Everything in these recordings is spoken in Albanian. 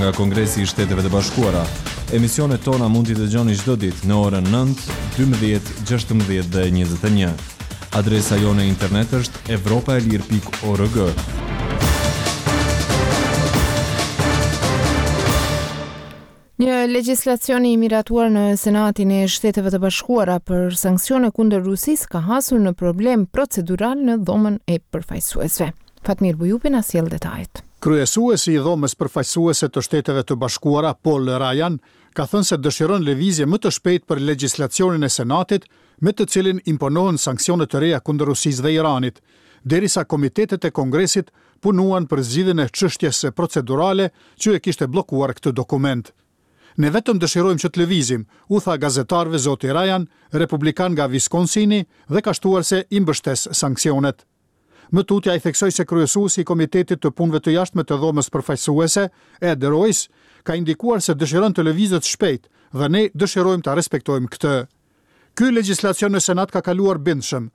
Nga Kongresi I Shteteve të Bashkuara. Emisionet tona mund t'i dëgjoni çdo ditë në orën 9, 12, 16 dhe 21. Adresa jone internet është evropaelir.org. Një legjislacion I miratuar në Senatin e Shteteve të Bashkuara për sanksione kundër Rusisë ka hasur në problem procedural në dhomën e përfaqësuesve. Fatmir Bujupi na sjell detajet. Kryesuesi I dhomës përfaqësuese të Shteteve të Bashkuara, Paul Ryan, ka thënë se dëshiron lëvizje më të shpejtë për legjislacionin e Senatit, me të cilin imponohen sanksione të reja kundër Rusisë dhe Iranit, derisa komitetet e Kongresit punuan për zgjidhjen e çështjes procedurale që e kishte bllokuar këtë dokument. Ne vetëm dëshirojmë që të lëvizim, u tha gazetarëve zoti Ryan, republikan nga Wisconsini, dhe ka shtuar se I mbështes sanksionet. Më tutje ai theksoi se kryesuesi I Komitetit të Punëve të Jashtme të dhomës përfaqësuese, Ed Royce, ka indikuar se dëshiron të lëvizet shpejt dhe ne dëshirojmë ta respektojmë këtë. Ky legjislacion në Senat ka kaluar bindshëm,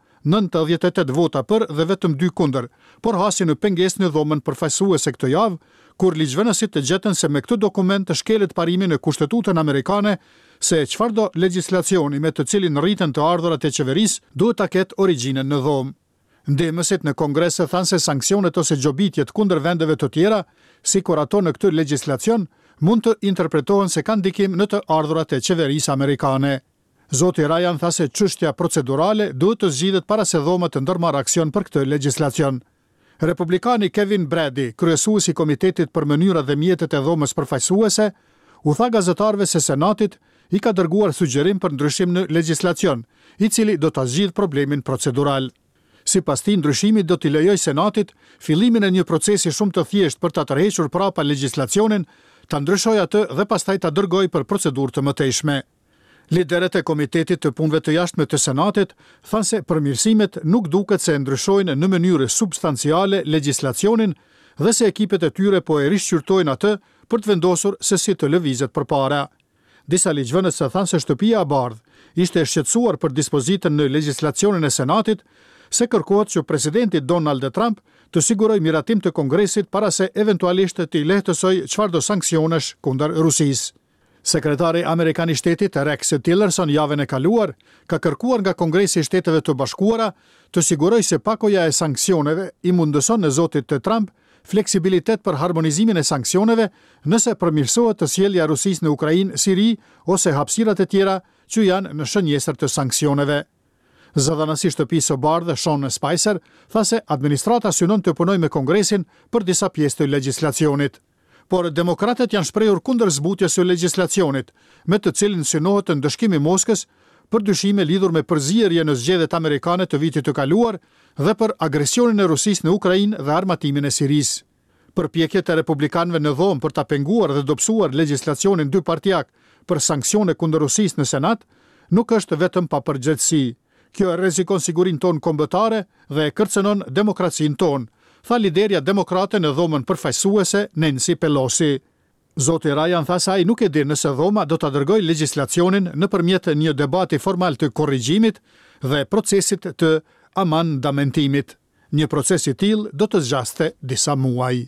98 vota për dhe vetëm 2 kundër, por hasi në pengesë në dhomën përfaqësuese këtë javë, kur ligjvënësit të gjetën se me këtë dokument të shkelet parimi në Kushtetutën Amerikane se çfarëdo legjislacioni me të cilin rriten të ardhurat e qeverisë duhet ta ketë origjinën në dhomë. Ndemësit në Kongres thanë se sanksionet ose gjobitjet kundër vendeve të tjera, sikur ato në këtë legjislacion, mund të interpretohen se kanë ndikim në të ardhurat e qeverisë amerikane. Zoti Ryan tha se çështja procedurale duhet të zgjidhet para se dhoma të ndërmarrë aksion për këtë legjislacion. Republikani Kevin Brady, kryesuesi I Komitetit për mënyrat dhe mjetet e dhomës përfaqësuese, u tha gazetarëve se Senatit I ka dërguar sugjerim për ndryshim në legjislacion, I cili do ta zgjidhë problemin procedural. Sipas tij, ndryshimi do t'i lejojë Senatit fillimin e një procesi shumë të thjeshtë për ta tërhequr prapa legjislacionin, ta ndryshojë atë dhe pastaj ta dërgojë për procedurë të mëtejshme. Liderët e Komitetit të Punëve të Jashtme të Senatit thanë se përmirësimet nuk duket se ndryshojnë në mënyrë substanciale legjislacionin dhe se ekipet e tyre po e rishqyrtojnë atë për të vendosur se si të lëvizet përpara. Disa ligjvënës thanë se Shtëpia e Bardhë ishte shqetësuar për dispozitën në legjislacionin e Senatit, se kërkohet që presidenti Donald Trump të sigurojë miratim të Kongresit para se eventualisht të I lehtësojë çfarëdo sanksionesh kundër Rusisë. Sekretari Amerikan I Shtetit Rex Tillerson javën e kaluar ka kërkuar nga Kongresi I Shteteve të Bashkuara të sigurojë se pakoja e sanksioneve I mundëson në zotit të Trump fleksibilitet për harmonizimin e sanksioneve nëse përmirësohet të sjellja e Rusisë në Ukrainë, Siri ose hapësirat e tjera që janë në shënjesër të sanksioneve. Zëdhënësi Shtëpisë së Bardhë Sean Spicer tha se administrata synon të punojë me Kongresin për disa pjesë të legjislacionit. Por demokratët janë shprehur kundër zbutjes së legjislacionit, me të cilin synohet ndëshkimi I Moskës për dyshime lidhur me përzierje në zgjedhjet amerikane të vitit të kaluar dhe për agresionin e Rusisë në Ukrainë dhe armatimin e Sirisë. Përpjekjet e republikanëve në dhomë për ta penguar dhe dobësuar legjislacionin dypartijak për sanksione kundër Rusisë në Senat nuk është vetëm papërgjegjësi. Kjo e rrezikon sigurinë tonë kombëtare dhe e kërcënon demokracinë tonë, tha liderja demokrate në dhomën përfaqësuese Nancy Pelosi. Zoti Ryan tha se ai nuk e di nëse dhoma do ta dërgojë legjislacionin nëpërmjet një debati formal të korrigjimit dhe procesit të amandamentimit. Një proces I tillë do të zgjaste disa muaj.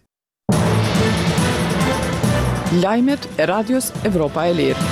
Lajmet e Radios Evropa e Lirë.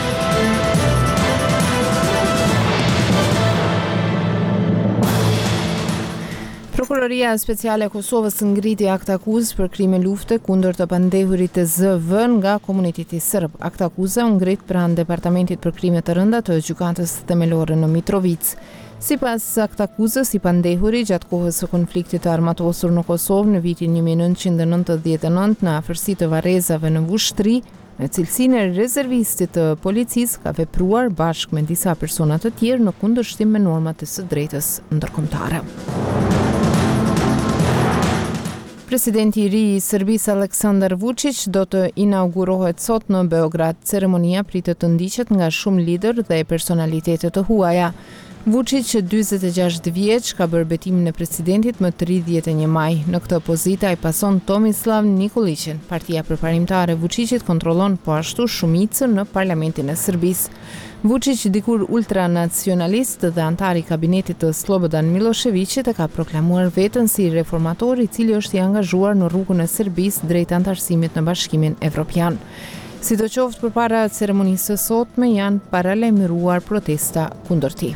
Prokuroria Speciale e Kosovës ngriti akt akuzë për krime lufte kundër të pandehurit të ZV nga komuniteti serb. Akt akuza u ngrit pranë Departamentit për krime të rënda të gjykatës themelore në Mitrovic. Sipas akt akuzës, I pandehuri gjatë kohës së konfliktit të armatosur në Kosovë në vitin 1999 në afërsi të varrezave në Vushtri, në cilësinë e rezervistit të policisë ka vepruar bashkë me disa persona të tjerë në kundërshtim me normat e së drejtës ndërkombëtare. Presidenti I ri I Serbisë Aleksandar Vučić do të inaugurohet sot në Beograd. Ceremonia pritet të ndiqet nga shumë lider dhe personalitete të huaja. Vučić, 46 vjeç, ka bërë betimin e presidentit më 31 maj. Në këtë pozitë ai pason Tomislav Nikolićin. Partia përparimtare e Vučićit kontrollon po ashtu shumicën në parlamentin e Serbisë. Vučić, dikur ultranacionalist dhe antar i kabinetit të Slobodan Miloševićit, e ka proklamuar veten si reformator i cili është i angazhuar në rrugën e Serbisë drejt antarësimit në Bashkimin Evropian. Sidoqoftë, përpara ceremonisë së sotme janë paralajmëruar protesta kundër tij.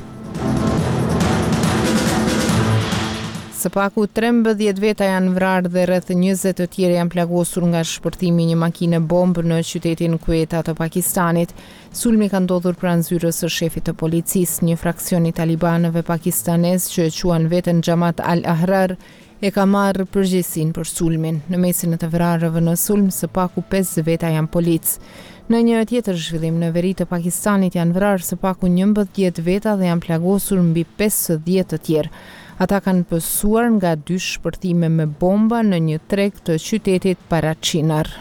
Së paku 13 veta janë vrarë dhe rreth 20 të tjerë janë plagosur nga shpërtimi i një makine bombë në qytetin Quetta të Pakistanit. Sulmi ka ndodhur pranë zyrës së shefit të policisë. Një fraksion i talibanëve pakistanez që e quan veten Jamaat al-Ahrar e ka marrë përgjegjësinë për sulmin. Në mesin e të vrarëve në sulm, së paku 5 veta janë policë. Në një tjetër zhvillim, në veri të Pakistanit janë vrarë së paku 11 veta dhe janë plagosur mbi 50 të tjerë. Ata kanë pësuar nga 2 shpërtime me bomba në një treg të qytetit Parachinar.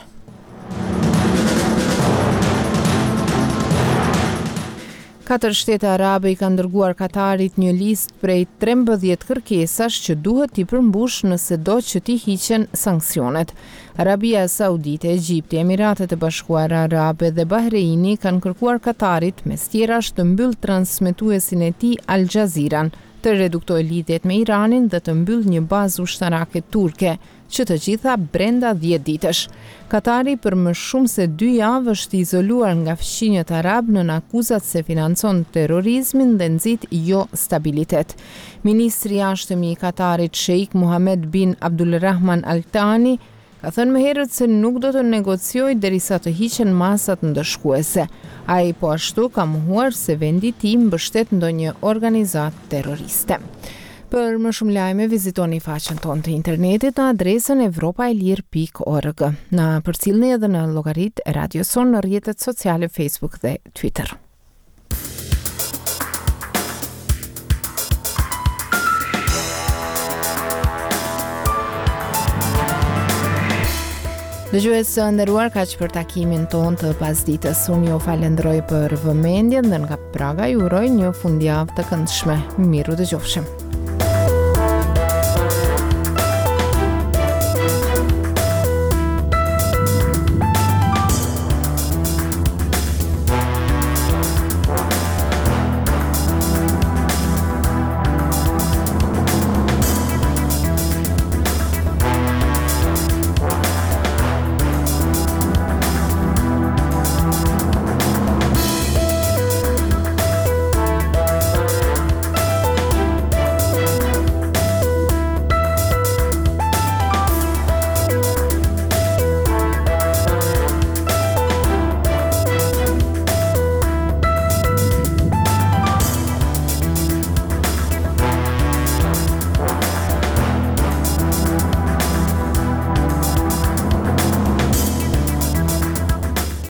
Katër shtete arabe i kanë dërguar Katarit një listë prej 13 kërkesash që duhet t'i përmbush nëse do që t'i hiqen sanksionet. Arabia Saudite, Egjipti, Emiratet e Bashkuara Arabe dhe Bahreini kanë kërkuar Katarit mes tjerash të mbyll transmetuesin e tij Al Jazeeran, të reduktoj lidhjet me Iranin dhe të mbyll një bazë ushtarake turke, që të gjitha brenda 10 ditësh. Katari për më shumë se 2 javë është izoluar nga fqinjët arab në akuzat se financon terrorizmin dhe nxit jo stabilitet. Ministri i jashtëm i Katarit, Sheikh Mohammed bin Abdulrahman Al Thani, ka thënë më herët se nuk do të negociojë derisa të hiqen masat ndëshkuese. Ai po ashtu ka mohuar se vendi i tij mbështet ndonjë organizatë terroriste. Për më shumë lajme, vizitoni faqen tonë të internetit në adresën evropaelir.org. Na përcjellni edhe në llogaritë e Radios Son në rrjetet sociale Facebook dhe Twitter. Dëgjues të nderuar, kaq për takimin tonë të pasdites. Unë ju falenderoj për vëmendjen dhe nga Praga ju uroj një fundjavë të këndshme. Miru dëgjofshim.